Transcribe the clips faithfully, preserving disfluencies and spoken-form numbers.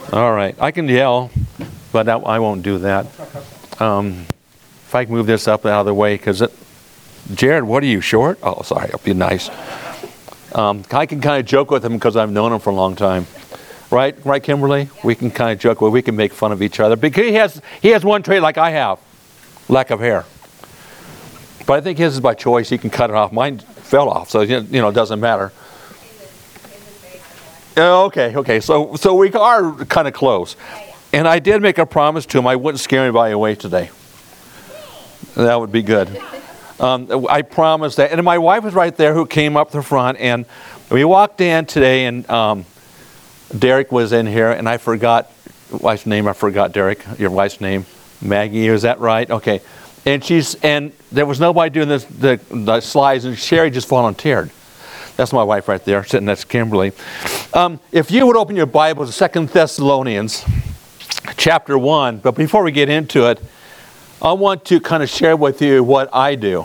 All right. I can yell, but I won't do that. Um, if I can move this up out of the way, because Jared, what are you, short? Oh, sorry. I'll be nice. Um, I can kind of joke with him because I've known him for a long time. Right? Right, Kimberly? We can kind of joke with, we can make fun of each other. Because he has, he has one trait like I have. Lack of hair. But I think his is by choice. He can cut it off. Mine fell off, so you know, it doesn't matter. Okay, okay. So, so we are kind of close. And I did make a promise to him I wouldn't scare anybody away today. That would be good. Um, I promised that. And my wife was right there who came up the front. And we walked in today, and um, Derek was in here, and I forgot wife's name. I forgot, Derek, your wife's name. Maggie, is that right? Okay. And she's and there was nobody doing this, the, the slides, and Sherry just volunteered. That's my wife right there, sitting next to Kimberly. Um, if you would open your Bible to Second Thessalonians, chapter one. But before we get into it, I want to kind of share with you what I do.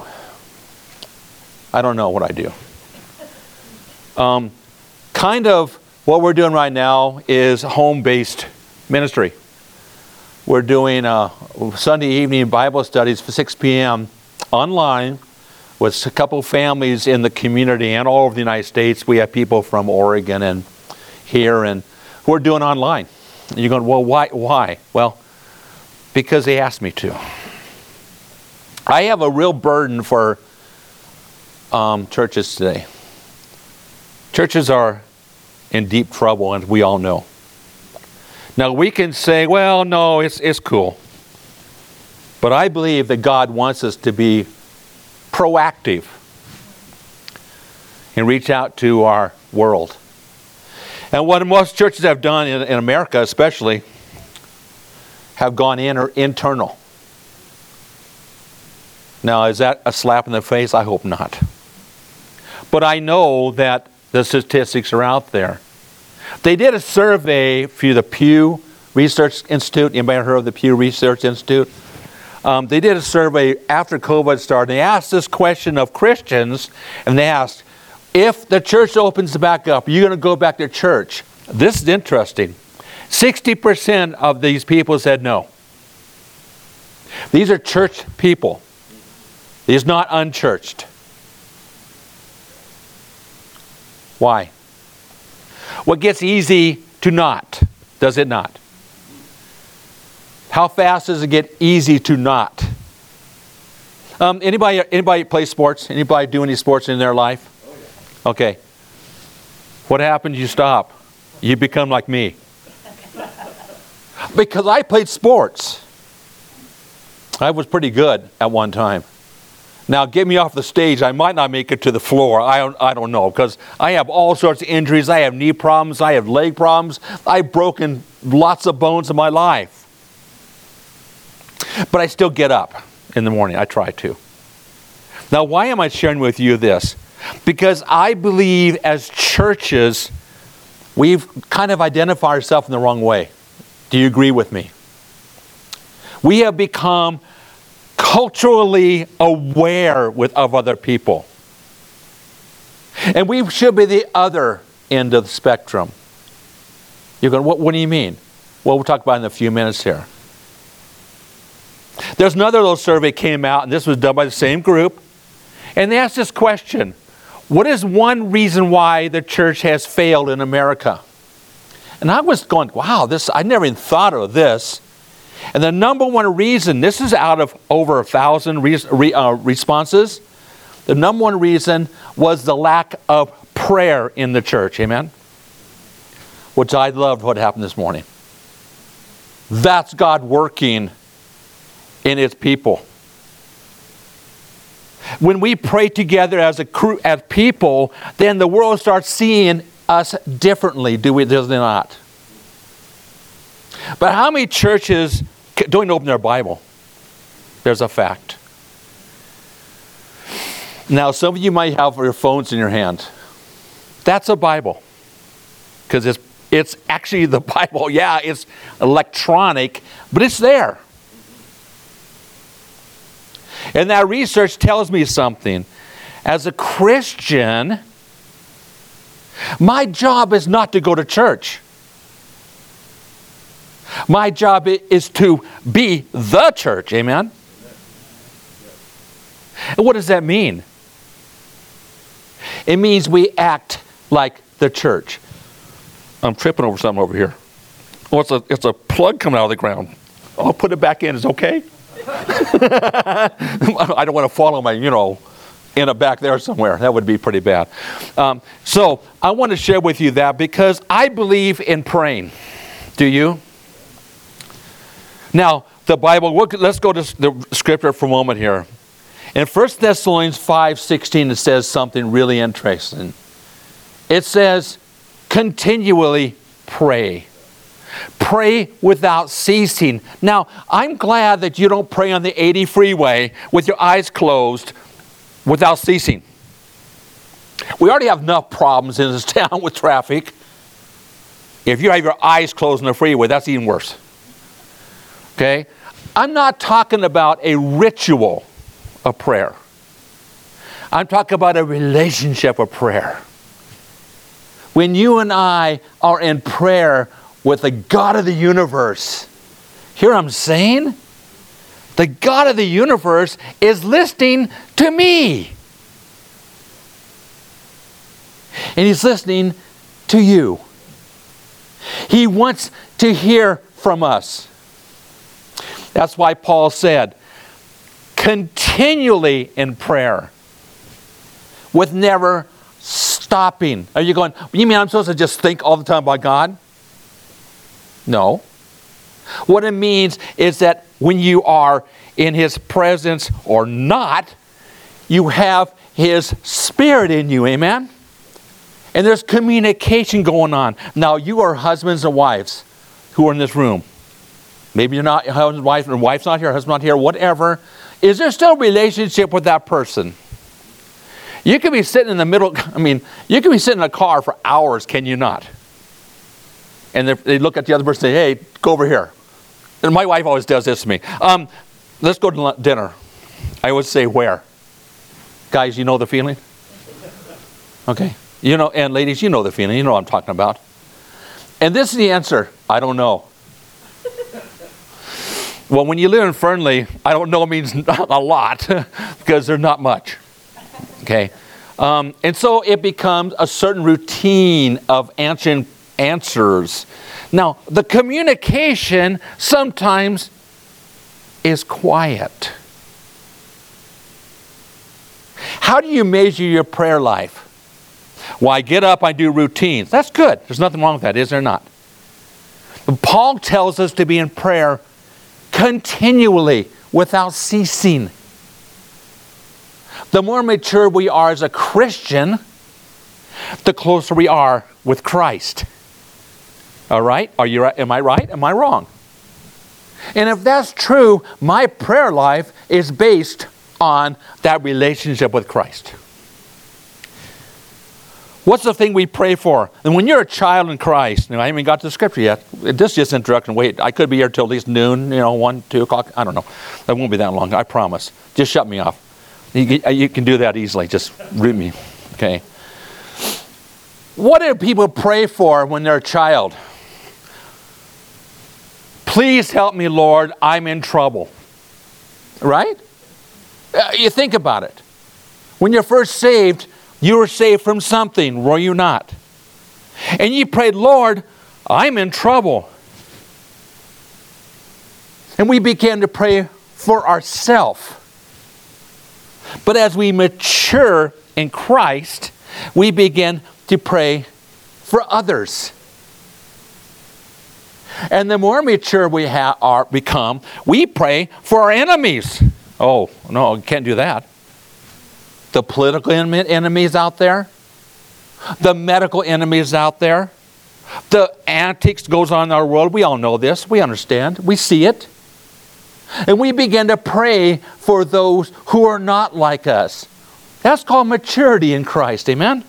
I don't know what I do. Um, kind of what we're doing right now is home-based ministry. We're doing uh, Sunday evening Bible studies for six p.m. online with a couple families in the community and all over the United States. We have people from Oregon and here and who are doing online. And you're going, well, why? Why? Well, because they asked me to. I have a real burden for um, churches today. Churches are in deep trouble, and we all know. Now, we can say, well, no, it's it's cool. But I believe that God wants us to be proactive and reach out to our world. And what most churches have done, in, in America especially, have gone in or internal. Now, is that a slap in the face? I hope not. But I know that the statistics are out there. They did a survey for the Pew Research Institute. Anybody heard of the Pew Research Institute? Um, they did a survey after COVID started. They asked this question of Christians, and they asked, if the church opens back up, are you going to go back to church? This is interesting. sixty percent of these people said no. These are church people. These are not unchurched. Why? What gets easy to not? Does it not? How fast does it get easy to not? Um, anybody, anybody play sports? Anybody do any sports in their life? Okay. What happens? You stop. You become like me. Because I played sports. I was pretty good at one time. Now, get me off the stage, I might not make it to the floor. I don't, I don't know, because I have all sorts of injuries. I have knee problems. I have leg problems. I've broken lots of bones in my life. But I still get up in the morning. I try to. Now, why am I sharing with you this? Because I believe as churches, we've kind of identified ourselves in the wrong way. Do you agree with me? We have become culturally aware with of other people. And we should be the other end of the spectrum. You're going, what, what do you mean? Well, we'll talk about it in a few minutes here. There's another little survey came out, and this was done by the same group. And they asked this question. What is one reason why the church has failed in America? And I was going, wow, this I never even thought of this. And the number one reason, this is out of over a thousand re, re, uh, responses, the number one reason was the lack of prayer in the church. Amen? Which I loved what happened this morning. That's God working in His people. When we pray together as a crew, as people, then the world starts seeing us differently, do we, does it not? But how many churches don't open their Bible? There's a fact. Now, some of you might have your phones in your hand. That's a Bible. Because it's, it's actually the Bible. Yeah, it's electronic, but it's there. And that research tells me something. As a Christian, my job is not to go to church. My job is to be the church. Amen? And what does that mean? It means we act like the church. I'm tripping over something over here. Oh, it's a, it's a plug coming out of the ground. I'll put it back in. Is it okay? I don't want to follow my, you know, in a back there somewhere. That would be pretty bad. Um, so I want to share with you that because I believe in praying. Do you? Now, the Bible, let's go to the scripture for a moment here. In First Thessalonians five sixteen, it says something really interesting. It says, continually pray. Pray without ceasing. Now, I'm glad that you don't pray on the eighty freeway with your eyes closed without ceasing. We already have enough problems in this town with traffic. If you have your eyes closed on the freeway, that's even worse. Okay? I'm not talking about a ritual of prayer. I'm talking about a relationship of prayer. When you and I are in prayer with the God of the universe, hear what I'm saying? The God of the universe is listening to me. And He's listening to you. He wants to hear from us. That's why Paul said, continually in prayer, with never stopping. Are you going, you mean I'm supposed to just think all the time about God? No. What it means is that when you are in His presence or not, you have His Spirit in you. Amen? And there's communication going on. Now, you are husbands and wives who are in this room. Maybe you're not, your husband, wife, or wife's not here, husband's not here, whatever. Is there still a relationship with that person? You could be sitting in the middle, I mean, you could be sitting in a car for hours, can you not? And they look at the other person and say, hey, go over here. And my wife always does this to me. Um, let's go to dinner. I always say, where? Guys, you know the feeling? Okay. You know, and ladies, you know the feeling. You know what I'm talking about. And this is the answer. I don't know. Well, when you live in Fernley, I don't know means a lot because there's not much. Okay. Um, and so it becomes a certain routine of answering answers. Now, the communication sometimes is quiet. How do you measure your prayer life? Well, I get up, I do routines. That's good. There's nothing wrong with that, is there not? But Paul tells us to be in prayer continually, without ceasing. The more mature we are as a Christian, the closer we are with Christ. All right? Are you right? Am I right? Am I wrong? And if that's true, my prayer life is based on that relationship with Christ. What's the thing we pray for? And when you're a child in Christ, and I haven't even got to the scripture yet. This is just introduction. Wait, I could be here till at least noon, you know, one, two o'clock. I don't know. That won't be that long. I promise. Just shut me off. You, you can do that easily. Just read me. Okay. What do people pray for when they're a child? Please help me, Lord. I'm in trouble. Right? Uh, you think about it. When you're first saved, you were saved from something, were you not? And you prayed, Lord, I'm in trouble. And we began to pray for ourselves. But as we mature in Christ, we begin to pray for others. And the more mature we ha- are become, we pray for our enemies. Oh, no, you can't do that. The political enemies out there, the medical enemies out there, the antics goes on in our world. We all know this. We understand. We see it. And we begin to pray for those who are not like us. That's called maturity in Christ. Amen?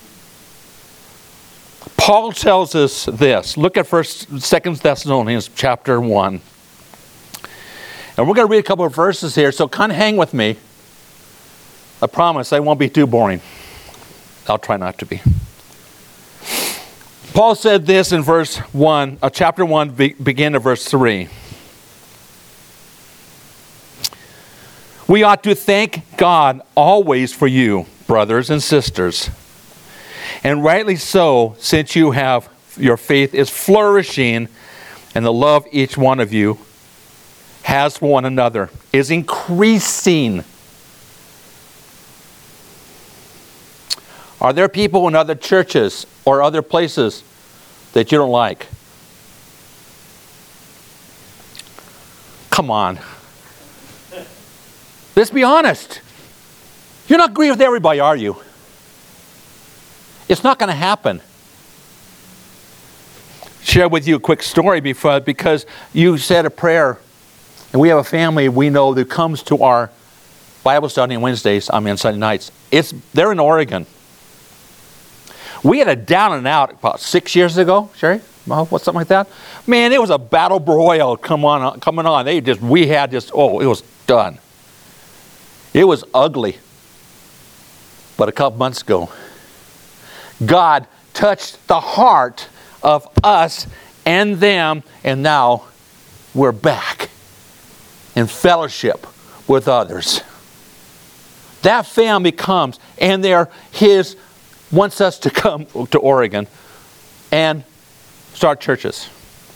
Paul tells us this. Look at First, Second Thessalonians chapter one. And we're going to read a couple of verses here, so kind of hang with me. I promise I won't be too boring. I'll try not to be. Paul said this in verse one, uh, chapter one, be, begin at verse three. We ought to thank God always for you, brothers and sisters. And rightly so, since you have, your faith is flourishing, and the love each one of you has for one another is increasing. Are there people in other churches or other places that you don't like? Come on. Let's be honest. You're not agreeing with everybody, are you? It's not going to happen. Share with you a quick story before, because you said a prayer, and we have a family we know that comes to our Bible study on Wednesdays, I mean Sunday nights. It's they're in Oregon. We had a down and out about six years ago, Sherry, what something like that. Man, it was a battle broil come on, coming on. They just we had just oh, it was done. It was ugly. But a couple months ago, God touched the heart of us and them, and now we're back in fellowship with others. That family comes, and they're his wants us to come to Oregon and start churches.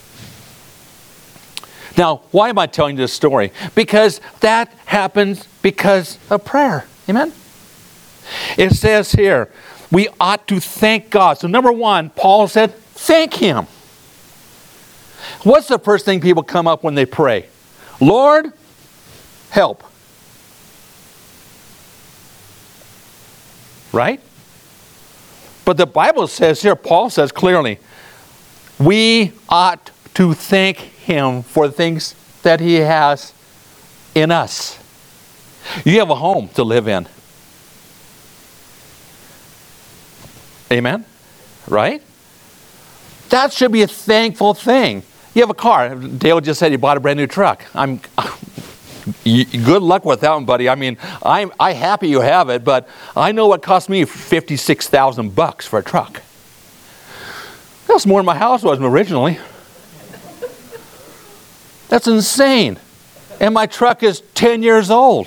Now, why am I telling you this story? Because that happens because of prayer. Amen? It says here, we ought to thank God. So number one, Paul said, thank Him. What's the first thing people come up when they pray? Lord, help. Right? But the Bible says here, Paul says clearly, we ought to thank Him for the things that He has in us. You have a home to live in. Amen? Right? That should be a thankful thing. You have a car. Dale just said he bought a brand new truck. I'm good luck with that one, buddy. I mean, I'm I happy you have it, but I know what cost me fifty-six thousand bucks for a truck. That's more than my house was originally. That's insane. And my truck is ten years old.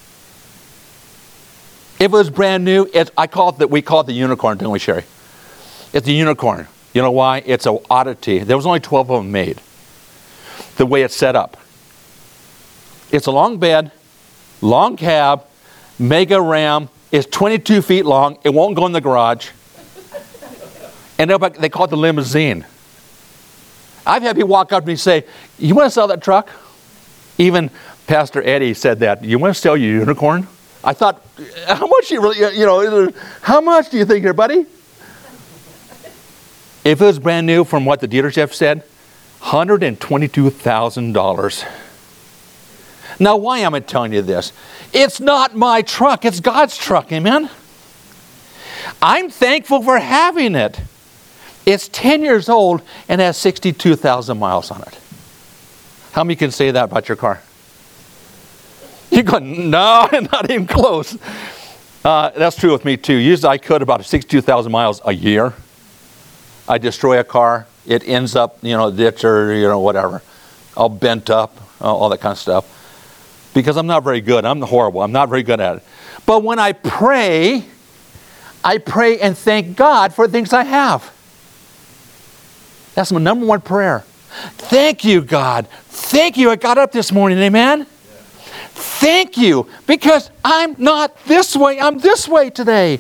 If it was brand new, it's, I call it that we call it the unicorn, don't we, Sherry? It's a unicorn. You know why? It's an oddity. There was only twelve of them made. The way it's set up. It's a long bed, long cab, mega Ram. It's twenty-two feet long. It won't go in the garage. And they call it the limousine. I've had people walk up to me and say, you want to sell that truck? Even Pastor Eddie said that. You want to sell your unicorn? I thought, how much you really, you know, how much do you think here, buddy? If it was brand new from what the dealership said, one hundred twenty-two thousand dollars. Now, why am I telling you this? It's not my truck. It's God's truck. Amen? I'm thankful for having it. It's ten years old and has sixty-two thousand miles on it. How many can say that about your car? You're going, no, not even close. Uh, that's true with me too. Usually I could about sixty-two thousand miles a year. I destroy a car. It ends up, you know, ditch or, you know, whatever. All bent up, all that kind of stuff. Because I'm not very good. I'm horrible. I'm not very good at it. But when I pray, I pray and thank God for the things I have. That's my number one prayer. Thank you, God. Thank you. I got up this morning. Amen? Yeah. Thank you. Because I'm not this way. I'm this way today.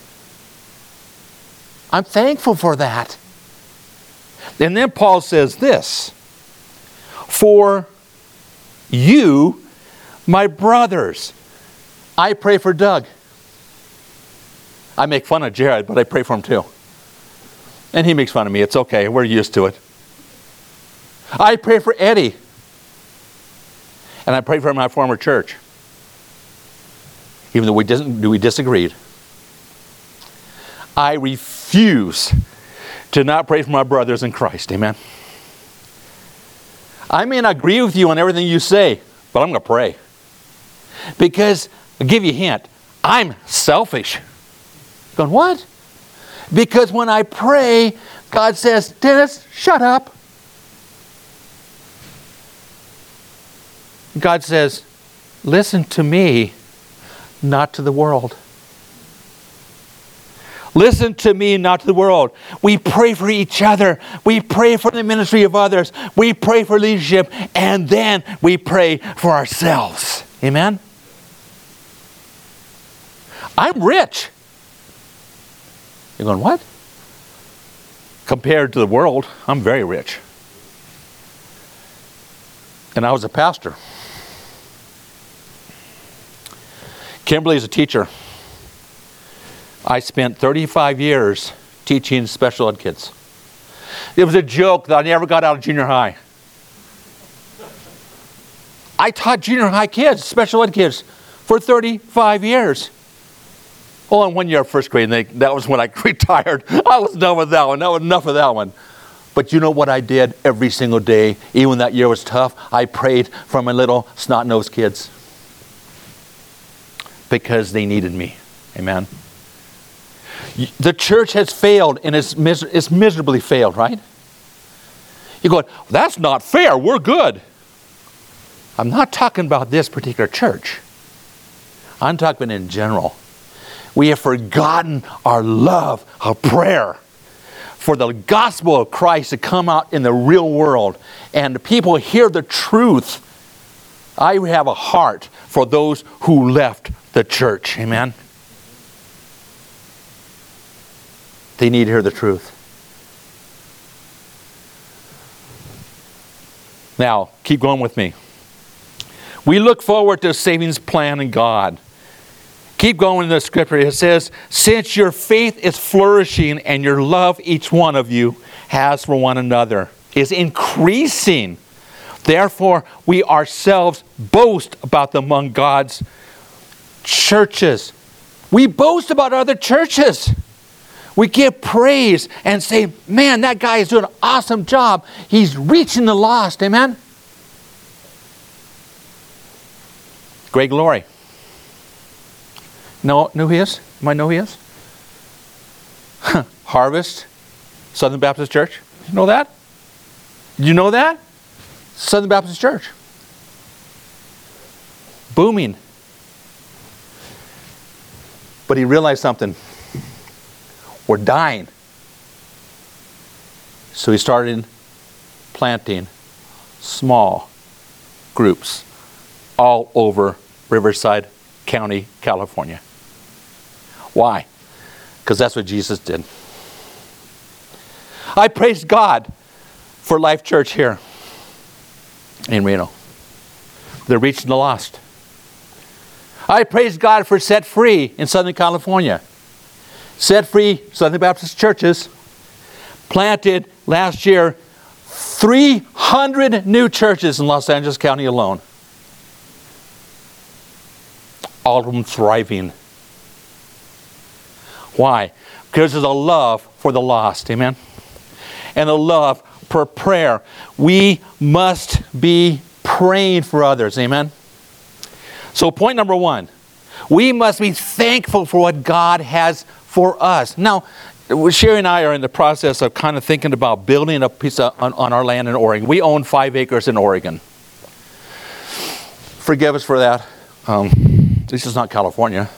I'm thankful for that. And then Paul says this. For you, my brothers. I pray for Doug. I make fun of Jared, but I pray for him too. And he makes fun of me. It's okay. We're used to it. I pray for Eddie. And I pray for my former church. Even though we, dis- we disagreed. I refuse to not pray for my brothers in Christ. Amen. I may not agree with you on everything you say, but I'm going to pray. Because, I'll give you a hint, I'm selfish. Going, what? Because when I pray, God says, Dennis, shut up. God says, listen to me, not to the world. Listen to me, not to the world. We pray for each other. We pray for the ministry of others. We pray for leadership. And then we pray for ourselves. Amen? I'm rich. You're going, what? Compared to the world, I'm very rich. And I was a pastor. Kimberly's a teacher. I spent thirty-five years teaching special ed kids. It was a joke that I never got out of junior high. I taught junior high kids, special ed kids, for thirty-five years. Oh, and one year of first grade, and they, that was when I retired. I was done with that one. That was enough of that one. But you know what I did every single day, even when that year was tough? I prayed for my little snot-nosed kids. Because they needed me. Amen. The church has failed, and it's, mis- it's miserably failed, right? You go, that's not fair. We're good. I'm not talking about this particular church. I'm talking in general. We have forgotten our love of prayer for the gospel of Christ to come out in the real world, and people hear the truth. I have a heart for those who left the church. Amen. They need to hear the truth. Now, keep going with me. We look forward to a savings plan in God. Keep going in the scripture. It says, since your faith is flourishing and your love each one of you has for one another is increasing, therefore we ourselves boast about them among God's churches. We boast about other churches. We give praise and say, man, that guy is doing an awesome job. He's reaching the lost. Amen? Greg Laurie. Know, know who he is? You might know who he is? Harvest, Southern Baptist Church. You know that? Did you know that? Southern Baptist Church. Booming. But he realized something. We're dying. So he started planting small groups all over Riverside County, California. Why? Because that's what Jesus did. I praise God for Life Church here in Reno. They're reaching the lost. I praise God for Set Free in Southern California. Set Free Southern Baptist churches planted last year three hundred new churches in Los Angeles County alone. All of them thriving. Why? Because there's a love for the lost. Amen? And a love for prayer. We must be praying for others. Amen? So point number one. We must be thankful for what God has for us. Now, Sherry and I are in the process of kind of thinking about building a piece of, on, on our land in Oregon. We own five acres in Oregon. Forgive us for that. Um, this is not California.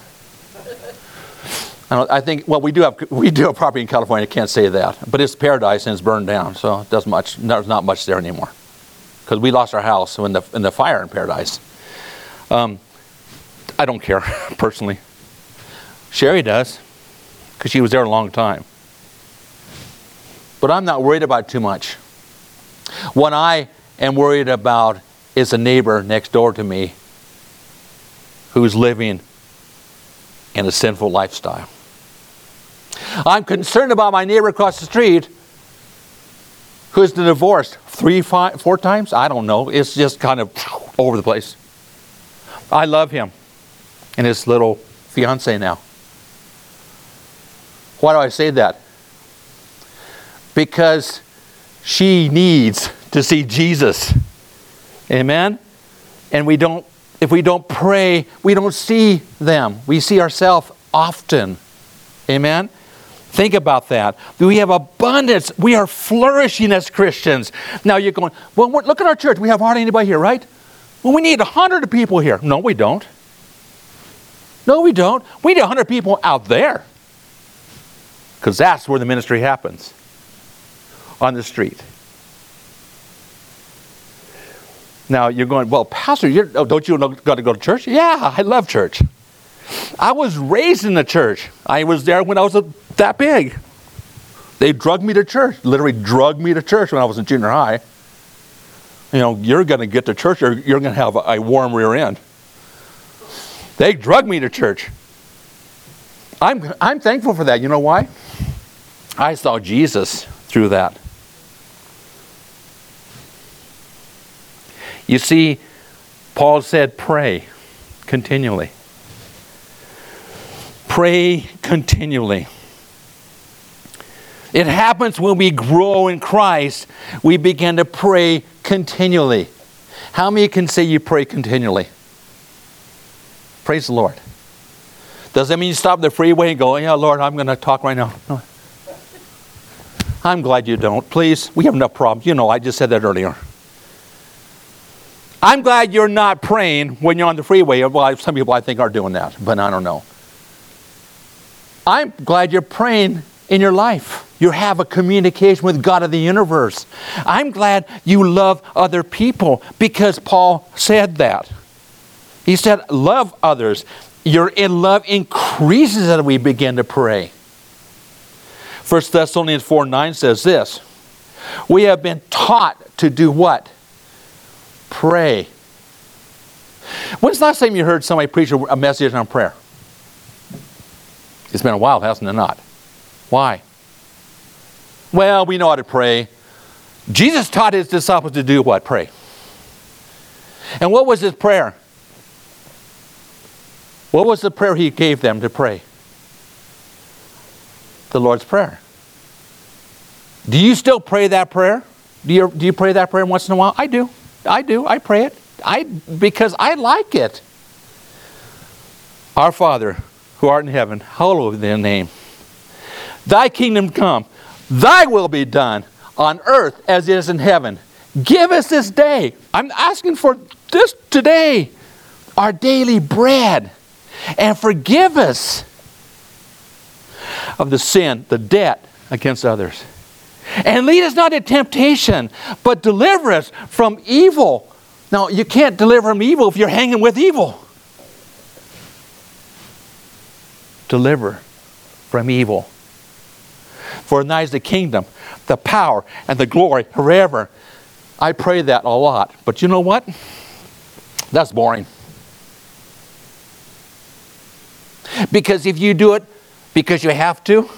I, I think, well, we do have we do have property in California. I can't say that, but it's paradise and it's burned down, so it doesn't much. There's not much there anymore because we lost our house in the in the fire in Paradise. Um, I don't care personally. Sherry does because she was there a long time. But I'm not worried about too much. What I am worried about is a neighbor next door to me who's living in a sinful lifestyle. I'm concerned about my neighbor across the street who's been divorced three, five, four times. I don't know. It's just kind of over the place. I love him and his little fiance now. Why do I say that? Because she needs to see Jesus. Amen? And we don't, if we don't pray, we don't see them. We see ourselves often. Amen? Think about that. We have abundance. We are flourishing as Christians. Now you're going, well, look at our church. We have hardly anybody here, right? Well, we need a hundred people here. No, we don't. No, we don't. We need a hundred people out there. Because that's where the ministry happens. On the street. Now you're going, well, Pastor, you're, oh, don't you got to go to church? Yeah, I love church. I was raised in the church. I was there when I was a, that big. They drugged me to church, literally drugged me to church when I was in junior high. You know, you're going to get to church, or you're going to have a, a warm rear end. They drugged me to church. I'm, I'm thankful for that. You know why? I saw Jesus through that. You see, Paul said, pray continually. Pray continually. It happens when we grow in Christ, we begin to pray continually. How many can say you pray continually? Praise the Lord. Does that mean you stop the freeway and go, yeah, Lord, I'm going to talk right now? No. I'm glad you don't. Please, we have enough problems. You know, I just said that earlier. I'm glad you're not praying when you're on the freeway. Well, some people I think are doing that, but I don't know. I'm glad you're praying in your life. You have a communication with God of the universe. I'm glad you love other people because Paul said that. He said, love others. Your in love increases as we begin to pray. First Thessalonians four nine says this. We have been taught to do what? Pray. When's the last time you heard somebody preach a message on prayer? It's been a while, hasn't it not? Why? Well, we know how to pray. Jesus taught his disciples to do what? Pray. And what was his prayer? What was the prayer he gave them to pray? The Lord's Prayer. Do you still pray that prayer? Do you, do you pray that prayer once in a while? I do. I do. I pray it. I because I like it. Our Father, who art in heaven, hallowed be thy name. Thy kingdom come. Thy will be done on earth as it is in heaven. Give us this day. I'm asking for this today. Our daily bread. And forgive us of the sin, the debt against others. And lead us not into temptation, but deliver us from evil. Now, you can't deliver from evil if you're hanging with evil. Deliver from evil. For thine is the kingdom, the power, and the glory forever. I pray that a lot. But you know what? That's boring. Because if you do it because you have to,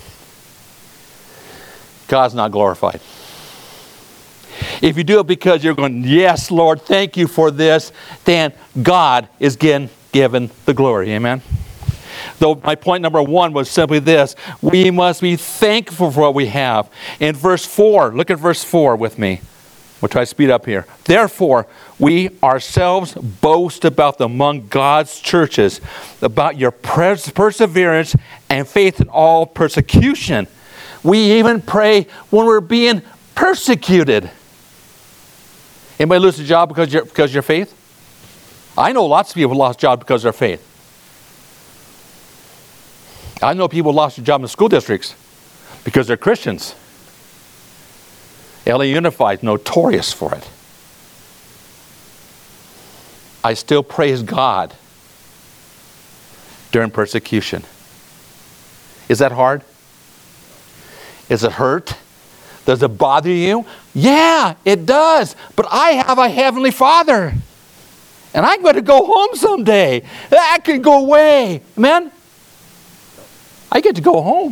God's not glorified. If you do it because you're going, yes, Lord, thank you for this, then God is getting given the glory. Amen? Though my point number one was simply this. We must be thankful for what we have. In verse four, look at verse four with me. We'll try to speed up here. Therefore, we ourselves boast about them among God's churches, about your pers- perseverance and faith in all persecution. We even pray when we're being persecuted. Anybody lose a job because of your, because of your faith? I know lots of people lost jobs because of their faith. I know people lost their job in school districts because they're Christians. L A Unified is notorious for it. I still praise God during persecution. Is that hard? Is it hurt? Does it bother you? Yeah, it does. But I have a heavenly Father. And I'm going to go home someday. That can go away. Amen? I get to go home.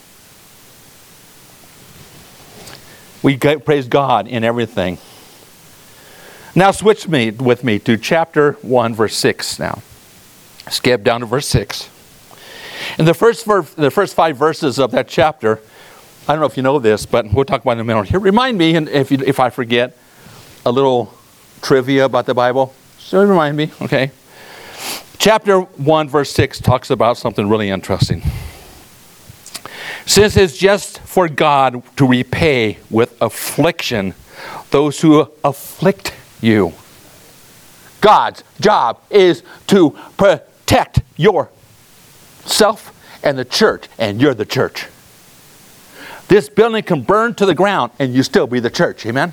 We praise God in everything. Now switch me with me to chapter one, verse six now. Skip down to verse six. In the first, the first five verses of that chapter, I don't know if you know this, but we'll talk about it in a minute. Here, remind me, and if, you, if I forget, a little trivia about the Bible. So remind me, okay? Chapter one, verse six talks about something really interesting. It Since it's just for God to repay with affliction those who afflict you. God's job is to protect yourself and the church, and you're the church. This building can burn to the ground and you still be the church. Amen?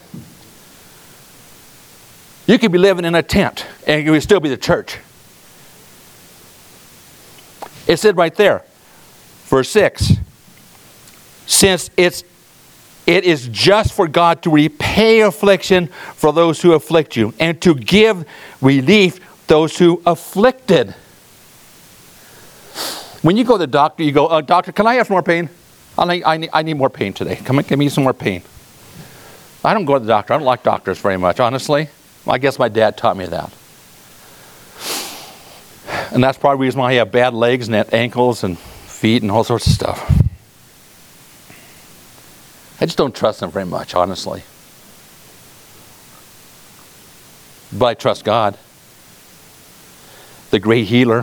You could be living in a tent and you would still be the church. It said right there, verse six, since it's it is just for God to repay affliction for those who afflict you, and to give relief those who afflicted. When you go to the doctor, you go, uh, doctor, can I have more pain? I need, I need, I need more pain today. Come on, give me some more pain. I don't go to the doctor. I don't like doctors very much, honestly. I guess my dad taught me that. And that's probably the reason why I have bad legs and ankles and feet and all sorts of stuff. I just don't trust them very much, honestly. But I trust God, the great healer,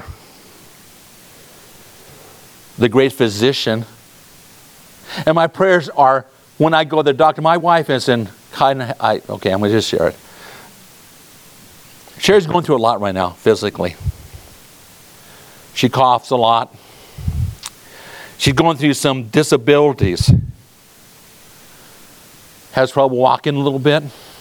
the great physician. And my prayers are, when I go to the doctor, my wife is in kind of, I, okay, I'm going to just share it. Sherry's going through a lot right now, physically. She coughs a lot. She's going through some disabilities. Has trouble walking a little bit.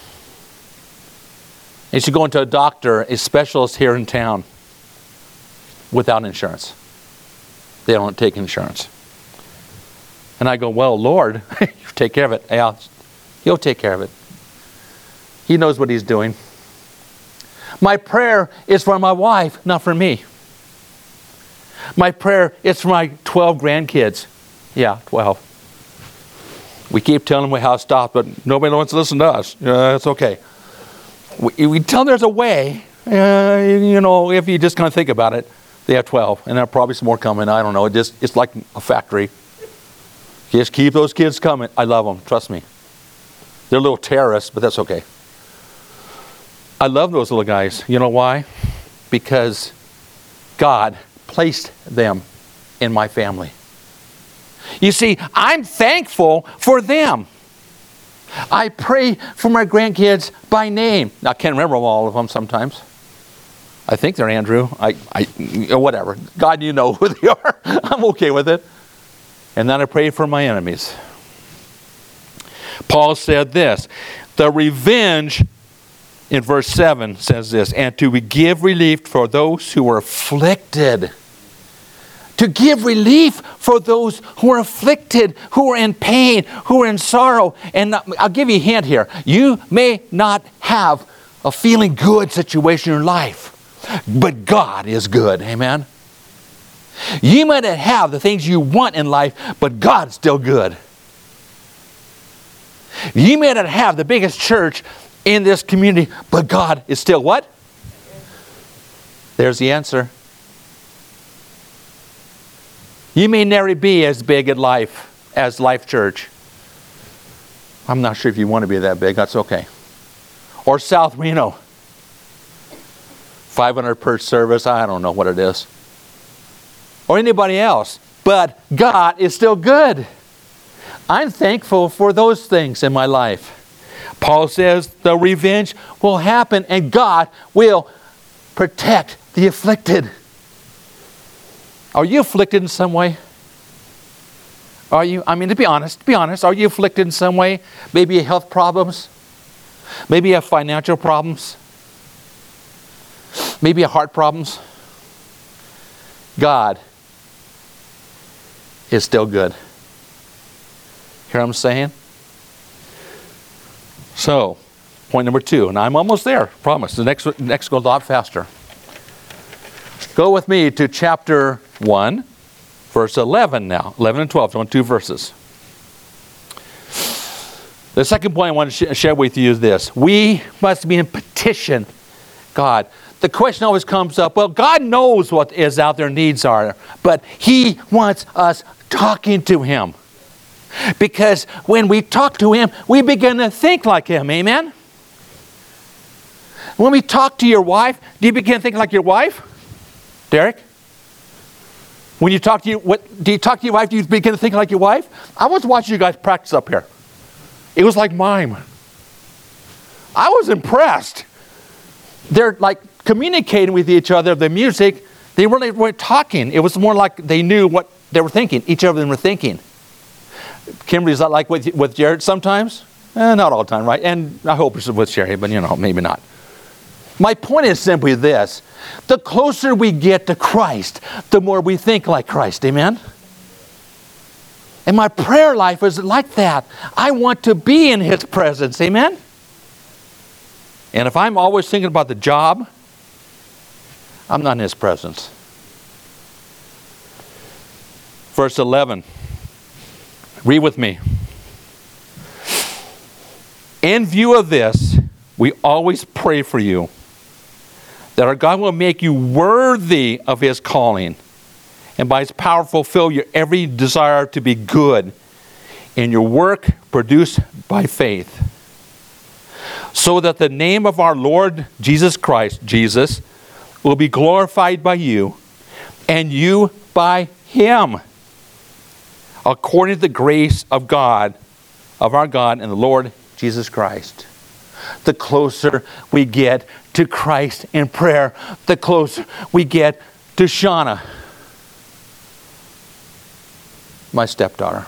And she's going to a doctor, a specialist here in town, without insurance. They don't take insurance. And I go, well, Lord, you take care of it. Yeah, He'll take care of it. He knows what He's doing. My prayer is for my wife, not for me. My prayer is for my twelve grandkids. Yeah, twelve. We keep telling them how to stop, but nobody wants to listen to us. Uh, it's okay. We, we tell them there's a way. Uh, you know, if you just kind of think about it, they have twelve, and there are probably some more coming. I don't know. It just, it's like a factory. Just keep those kids coming. I love them. Trust me. They're little terrorists, but that's okay. I love those little guys. You know why? Because God placed them in my family. You see, I'm thankful for them. I pray for my grandkids by name. Now, I can't remember all of them sometimes. I think they're Andrew. I, I, whatever. God, you know who they are. I'm okay with it. And then I pray for my enemies. Paul said this, the revenge, in verse seven says this, and to give relief for those who are afflicted. To give relief for those who are afflicted, who are in pain, who are in sorrow. And I'll give you a hint here. You may not have a feeling good situation in your life, but God is good. Amen? You might not have the things you want in life, but God's still good. You may not have the biggest church in this community, but God is still what? There's the answer. You may never be as big in life as Life Church. I'm not sure if you want to be that big. That's okay. Or South Reno. five hundred per service. I don't know what it is. Or anybody else. But God is still good. I'm thankful for those things in my life. Paul says the revenge will happen and God will protect the afflicted. Are you afflicted in some way? Are you, I mean, to be honest, to be honest, are you afflicted in some way? Maybe you have health problems. Maybe you have financial problems. Maybe you have heart problems. God is still good. Hear what I'm saying? So, point number two, and I'm almost there, promise. The next, next goes a lot faster. Go with me to chapter one, verse eleven now. eleven and twelve, so on two verses. The second point I want to sh- share with you is this. We must be in petition God. The question always comes up, well, God knows what is out there needs are, but He wants us talking to Him. Because when we talk to Him, we begin to think like Him. Amen? When we talk to your wife, do you begin to think like your wife? Derek? When you talk to you, what, do you talk to your wife? Do you begin to think like your wife? I was watching you guys practice up here. It was like mime. I was impressed. They're like communicating with each other, the music. They really weren't talking. It was more like they knew what they were thinking. Each of them were thinking. Kimberly's not like with, with Jared sometimes? Eh, not all the time, right? And I hope it's with Sherry, but you know, maybe not. My point is simply this. The closer we get to Christ, the more we think like Christ. Amen? And my prayer life is like that. I want to be in His presence. Amen? And if I'm always thinking about the job, I'm not in His presence. Verse eleven. Read with me. In view of this, we always pray for you, that our God will make you worthy of His calling, and by His power fulfill your every desire to be good in your work produced by faith, so that the name of our Lord Jesus Christ, Jesus, will be glorified by you, and you by Him, according to the grace of God, of our God and the Lord Jesus Christ. The closer we get to Christ in prayer, the closer we get to Shauna, my stepdaughter.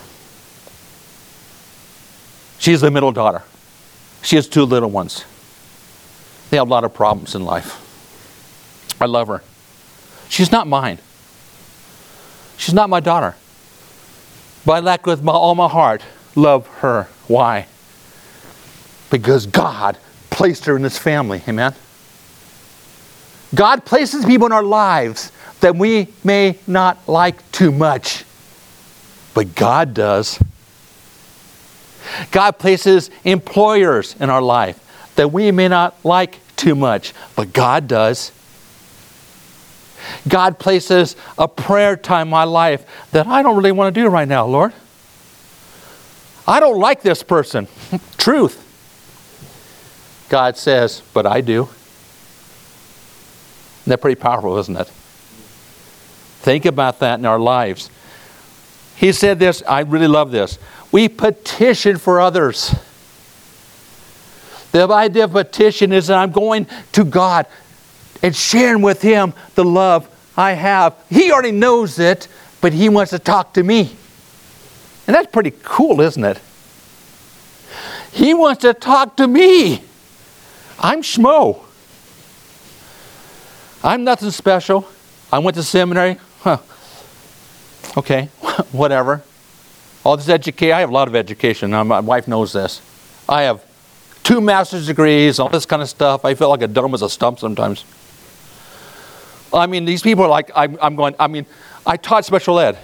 She's the middle daughter. She has two little ones. They have a lot of problems in life. I love her. She's not mine. She's not my daughter. But I like with my, all my heart, love her. Why? Because God placed her in this family. Amen? God places people in our lives that we may not like too much. But God does. God places employers in our life that we may not like too much. But God does. God places a prayer time in my life that I don't really want to do right now, Lord. I don't like this person. Truth. God says, but I do. Isn't that pretty powerful, isn't it? Think about that in our lives. He said this, I really love this. We petition for others. The idea of petition is that I'm going to God and sharing with Him the love I have. He already knows it, but He wants to talk to me. And that's pretty cool, isn't it? He wants to talk to me. I'm schmo. I'm nothing special. I went to seminary. Huh. Okay, whatever. All this education, I have a lot of education. Now, my wife knows this. I have two master's degrees, all this kind of stuff. I feel like a dumb as a stump sometimes. I mean, these people are like, I'm, I'm going, I mean, I taught special ed.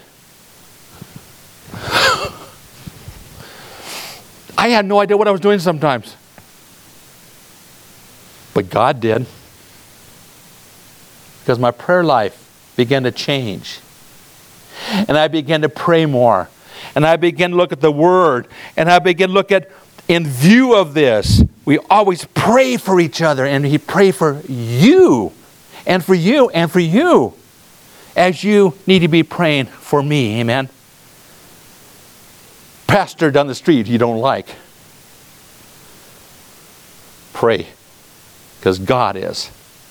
I had no idea what I was doing sometimes. But God did. Because my prayer life began to change. And I began to pray more. And I began to look at the Word. And I began to look at, in view of this, we always pray for each other. And He pray for you. And for you. And for you. As you need to be praying for me. Amen. Pastor down the street you don't like. Pray. Because God is.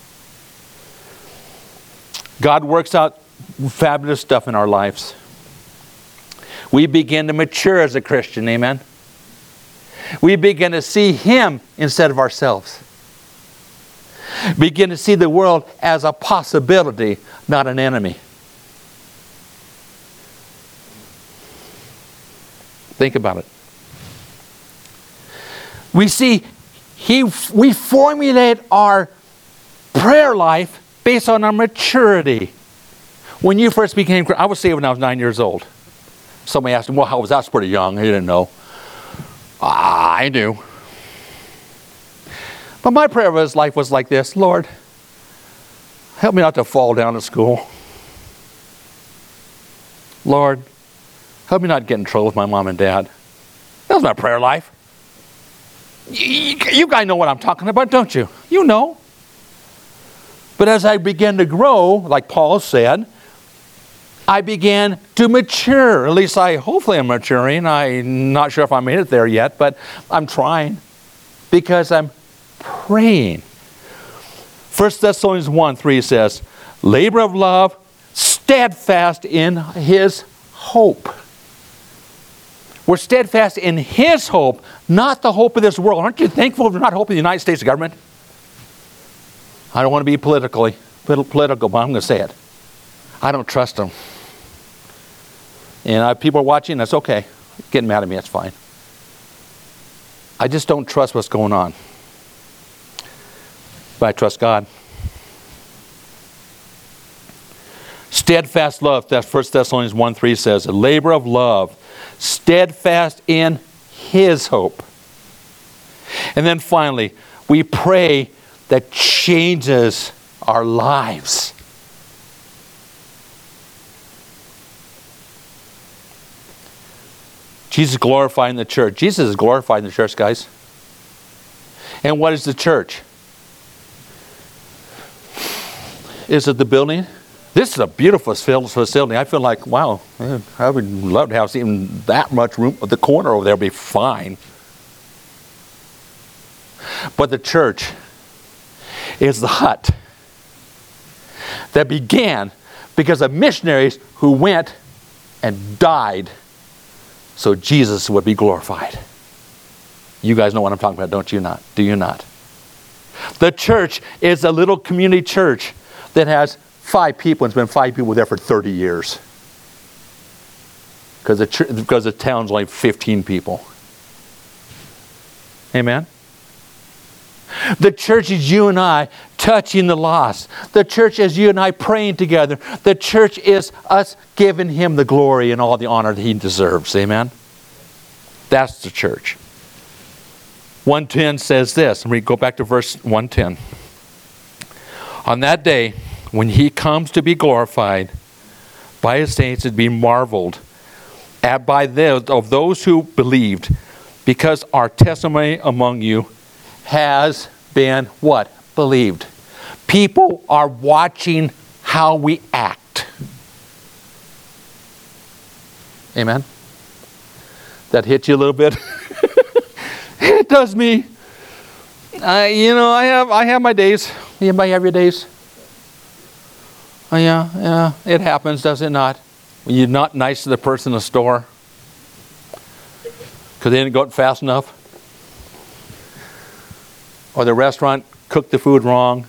God works out fabulous stuff in our lives. We begin to mature as a Christian, amen? We begin to see Him instead of ourselves. Begin to see the world as a possibility, not an enemy. Think about it. We see, he, we formulate our prayer life based on our maturity. When you first became, I was saved when I was nine years old. Somebody asked me, well, how was that? Pretty young. He didn't know. Ah, I knew. But my prayer was life was like this. Lord, help me not to fall down at school. Lord, help me not get in trouble with my mom and dad. That was my prayer life. You, you guys know what I'm talking about, don't you? You know. But as I began to grow, like Paul said, I began to mature. At least I, hopefully I'm maturing. I'm not sure if I made it there yet, but I'm trying because I'm praying. First Thessalonians one three says, labor of love, steadfast in his hope. We're steadfast in his hope, not the hope of this world. Aren't you thankful we're not hoping the United States government? I don't want to be politically political, but I'm going to say it. I don't trust them. And I, people are watching, that's okay. Getting mad at me, that's fine. I just don't trust what's going on. But I trust God. Steadfast love, that's First Thessalonians one three says, a labor of love, steadfast in his hope. And then finally, we pray that changes our lives. Jesus glorified in the church. Jesus is glorified in the church, guys. And what is the church? Is it the building? This is a beautiful facility. I feel like, wow, I would love to have even that much room. The corner over there would be fine. But the church is the hut that began because of missionaries who went and died so Jesus would be glorified. You guys know what I'm talking about, don't you not? Do you not? The church is a little community church that has five people, and it's been five people there for thirty years. Because the, ch- because the town's only fifteen people. Amen? The church is you and I touching the lost. The church is you and I praying together. The church is us giving him the glory and all the honor that he deserves. Amen? That's the church. one ten says this, and we go back to verse one ten. On that day, when he comes to be glorified by his saints, to be marveled at by those of those who believed, because our testimony among you has been what? Believed. People are watching how we act. Amen? That hit you a little bit? It does me. Uh, you know, I have I have my days. Anybody have your days? Oh yeah, yeah. It happens, does it not? When you're not nice to the person in the store because they didn't go fast enough, or the restaurant cooked the food wrong.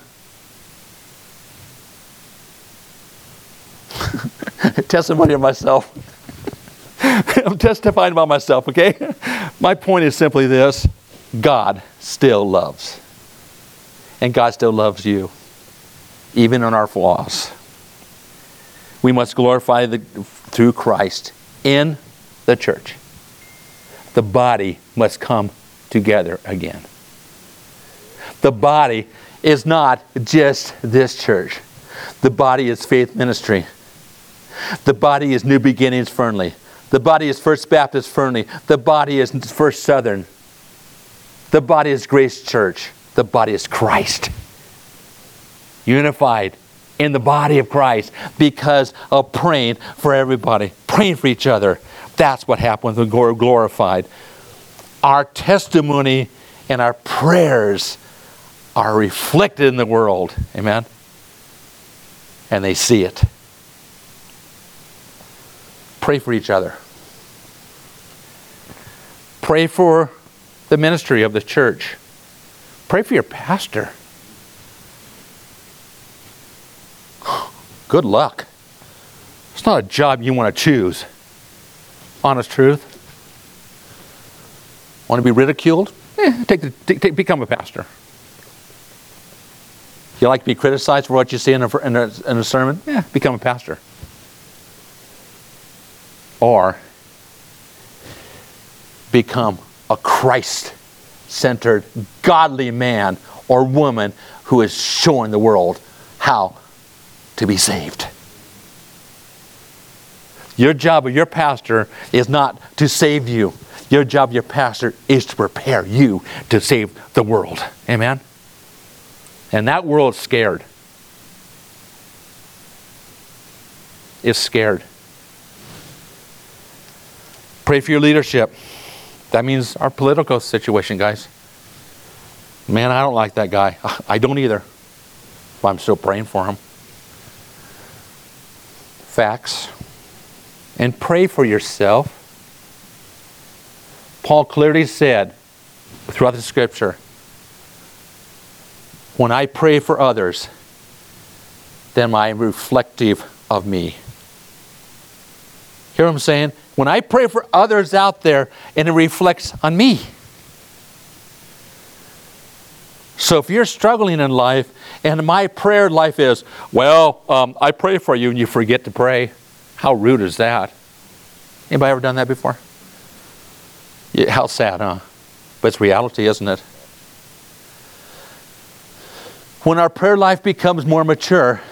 Testimony of myself. I'm testifying about myself, okay? My point is simply this. God still loves. And God still loves you. Even in our flaws. We must glorify the, through Christ in the church. The body must come together again. The body is not just this church. The body is Faith Ministry. The body is New Beginnings Fernley. The body is First Baptist Fernley. The body is First Southern. The body is Grace Church. The body is Christ. Unified in the body of Christ because of praying for everybody. Praying for each other. That's what happens when we're glorified. Our testimony and our prayers are reflected in the world. Amen? And they see it. Pray for each other. Pray for the ministry of the church. Pray for your pastor. Good luck. It's not a job you want to choose. Honest truth. Want to be ridiculed? Eh, take the, take, take, become a pastor. You like to be criticized for what you say in a, in a, in a sermon? Yeah, become a pastor. Or become a Christ-centered, godly man or woman who is showing the world how to be saved. Your job of your pastor is not to save you. Your job of your pastor is to prepare you to save the world. Amen? And that world's scared. It's scared. Pray for your leadership. That means our political situation, guys. Man, I don't like that guy. I don't either. But I'm still praying for him. Facts. And pray for yourself. Paul clearly said throughout the scripture, when I pray for others, then I'm reflective of me. Hear what I'm saying? When I pray for others out there, and it reflects on me. So if you're struggling in life, and my prayer life is, well, um, I pray for you and you forget to pray, how rude is that? Anybody ever done that before? Yeah, how sad, huh? But it's reality, isn't it? When our prayer life becomes more mature,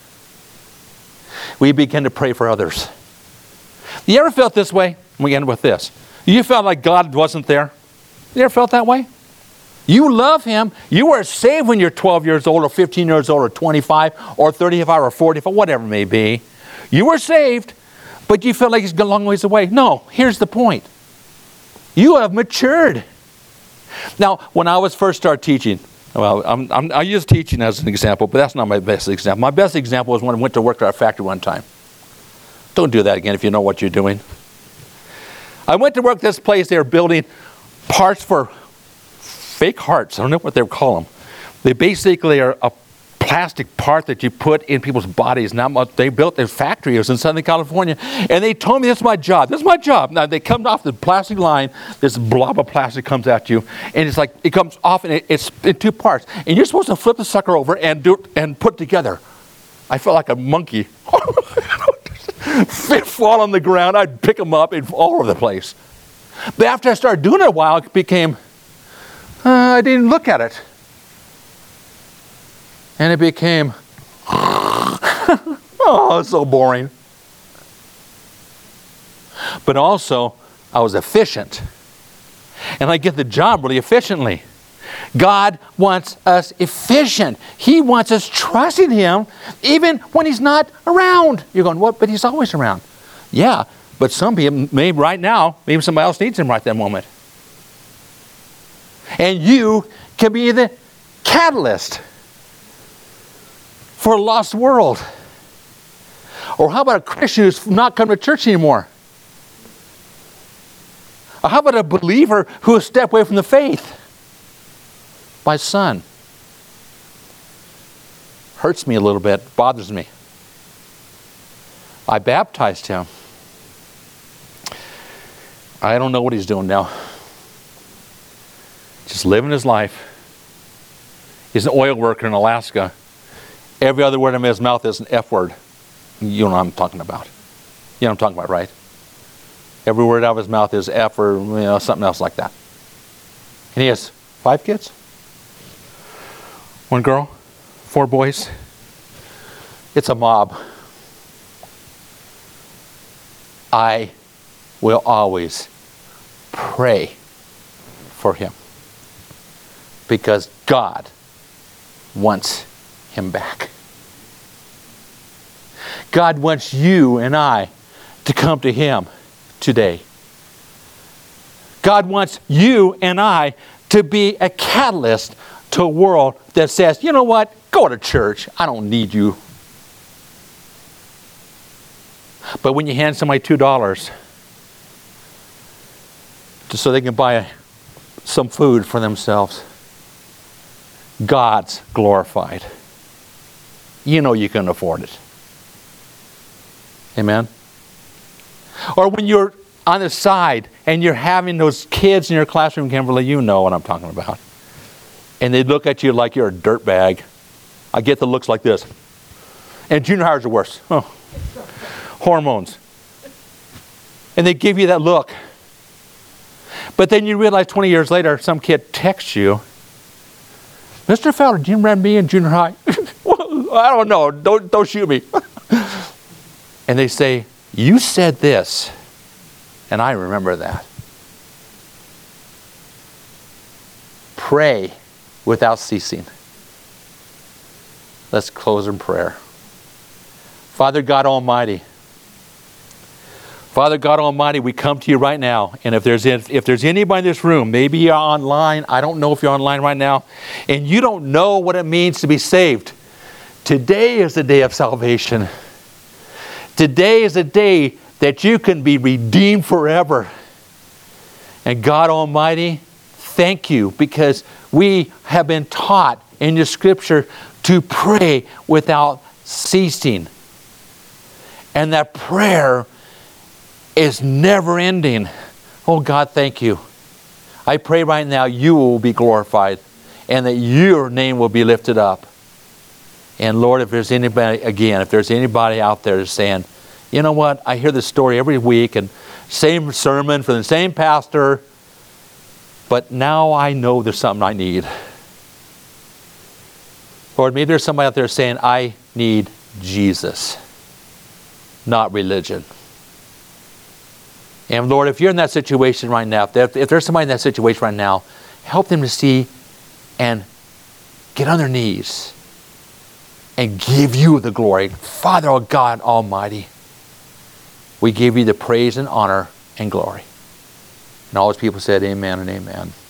we begin to pray for others. You ever felt this way? We end with this. You felt like God wasn't there? You ever felt that way? You love Him. You were saved when you're twelve years old or fifteen years old or twenty-five or thirty-five or forty-five, whatever it may be. You were saved, but you felt like He's a long ways away. No, here's the point. You have matured. Now, when I was first started teaching, well, I'm, I'm, I use teaching as an example, but that's not my best example. My best example was when I went to work at our factory one time. Don't do that again if you know what you're doing. I went to work this place. They were building parts for fake hearts. I don't know what they call them. They basically are a plastic part that you put in people's bodies. Now they built this factory. It was in Southern California. And they told me this is my job. This is my job. Now they come off the plastic line. This blob of plastic comes at you. And it's like, it comes off and it, it's in two parts. And you're supposed to flip the sucker over and do it and put it together. I felt like a monkey. Fall on the ground. I'd pick them up and all over the place. But after I started doing it a while, it became, uh, I didn't look at it. And it became, oh, it's so boring. But also, I was efficient. And I get the job really efficiently. God wants us efficient. He wants us trusting Him even when He's not around. You're going, what? But He's always around. Yeah, but some people, maybe right now, maybe somebody else needs Him right that moment. And you can be the catalyst for a lost world. Or how about a Christian who's not coming to church anymore? Or how about a believer who has stepped away from the faith? My son. Hurts me a little bit, bothers me. I baptized him. I don't know what he's doing now. Just living his life. He's an oil worker in Alaska. Every other word in his mouth is an F word. You know what I'm talking about. You know what I'm talking about, right? Every word out of his mouth is F or you know, something else like that. And he has five kids. One girl, four boys. It's a mob. I will always pray for him because God wants him back. God wants you and I to come to Him today. God wants you and I to be a catalyst to a world that says, you know what, go to church. I don't need you. But when you hand somebody two dollars just so they can buy some food for themselves, God's glorified. You know you can afford it. Amen? Or when you're on the side and you're having those kids in your classroom, Kimberly, you know what I'm talking about. And they look at you like you're a dirtbag. I get the looks like this. And junior hires are worse. Oh. Hormones. And they give you that look. But then you realize twenty years later, some kid texts you, Mister Fowler, do you remember me in junior high? Well, I don't know. Don't, don't shoot me. And they say, you said this, and I remember that. Pray without ceasing. Let's close in prayer. Father God Almighty, Father God Almighty, we come to you right now. And if there's if there's anybody in this room, maybe you're online, I don't know if you're online right now, and you don't know what it means to be saved. Today is the day of salvation. Today is the day that you can be redeemed forever. And God Almighty, thank you, because we have been taught in your scripture to pray without ceasing. And that prayer is never ending. Oh God, thank you. I pray right now you will be glorified and that your name will be lifted up. And Lord, if there's anybody, again, if there's anybody out there saying, you know what, I hear this story every week and same sermon from the same pastor, but now I know there's something I need. Lord, maybe there's somebody out there saying, I need Jesus, not religion. And Lord, if you're in that situation right now, if, if there's somebody in that situation right now, help them to see and get on their knees and give you the glory. Father, oh God Almighty, we give you the praise and honor and glory. And all those people said amen and amen.